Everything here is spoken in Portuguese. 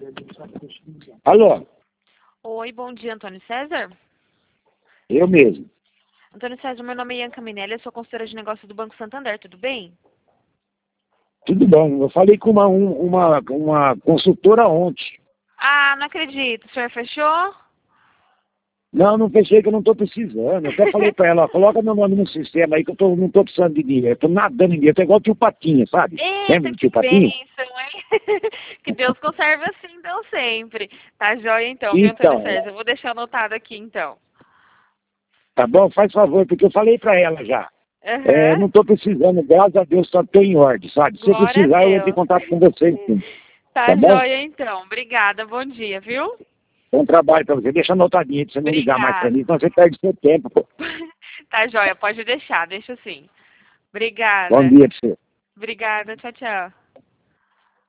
Alô? Oi, bom dia, Antônio César. Eu mesmo. Antônio César, meu nome é Ian Caminelli, eu sou consultora de negócios do Banco Santander, tudo bem? Tudo bom. Eu falei com uma consultora ontem. Ah, não acredito. O senhor fechou? Não, não fechei que eu não estou precisando. Eu até falei para ela, ó, coloca meu nome no sistema aí que eu não estou precisando de dinheiro. Eu estou nadando em dinheiro. Eu tô igual o tio Patinha, sabe? Lembra Eita, do que tio Patinha? bênção, hein? Que Deus conserve assim, então, sempre. Tá joia, então, viu, Antônio Então, César? Eu vou deixar anotado aqui, então. tá bom? Faz favor, porque eu falei para ela já. Não Aham. estou precisando, graças a Deus, só estou em ordem, sabe? Se eu Glória a precisar, eu entro em Deus. contato com você, sim. Tá Tá bom? joia, então. Obrigada, bom dia, viu? Bom trabalho para você. Deixa anotadinho para você não ligar mais para Obrigada. mim, senão você perde seu tempo, pô. Tá joia, pode deixar, deixa sim. Bom Obrigada. dia para você. Obrigada, tchau, tchau.